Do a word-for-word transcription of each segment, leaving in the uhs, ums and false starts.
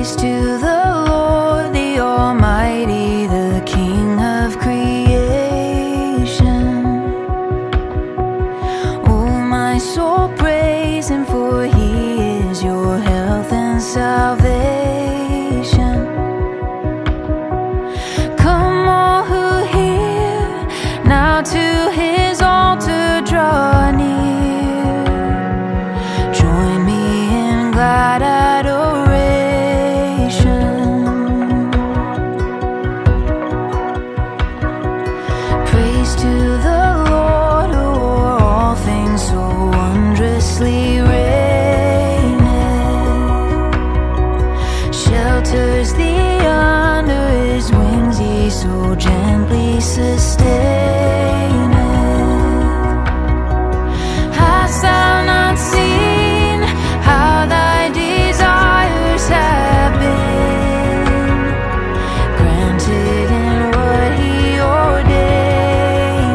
Praise to the Lord, the Almighty, the King of creation. Oh, my soul, praise Him, for He is your health and salvation. Come all who hear, now to His altar draw near. Join me in glad praise to the Lord, who o'er all things so wondrously reigneth. Shelters thee under His wings, He so gently sustaineth. Hast thou not seen how thy desires have been granted in what He ordained?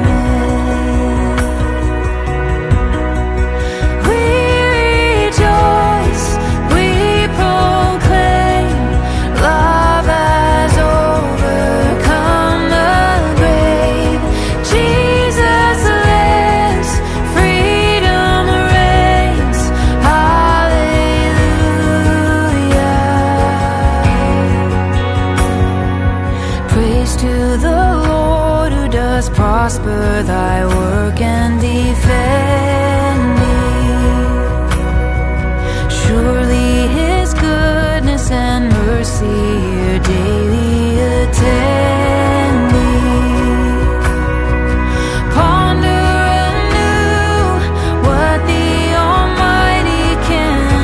Prosper thy work and defend thee. Surely His goodness and mercy here daily attend thee. Ponder anew what the Almighty can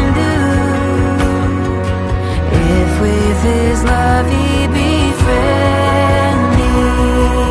do, if with His love He befriend thee.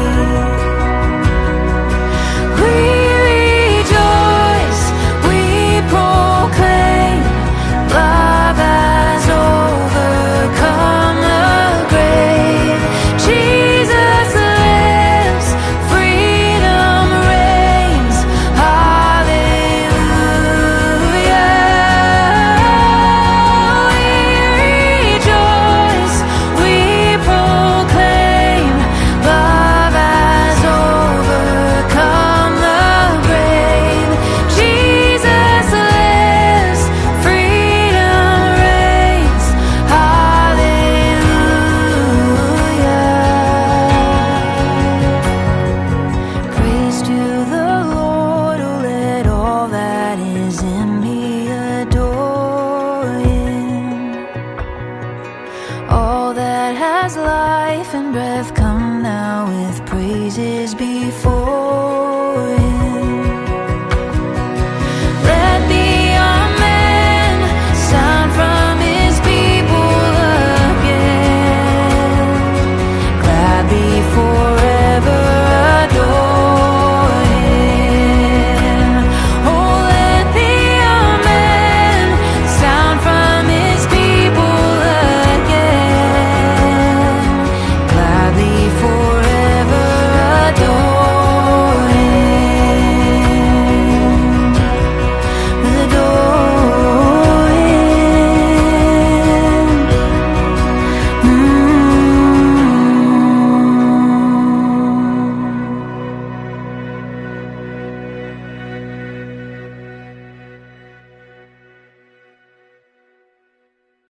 All that has life and breath, come now with praises before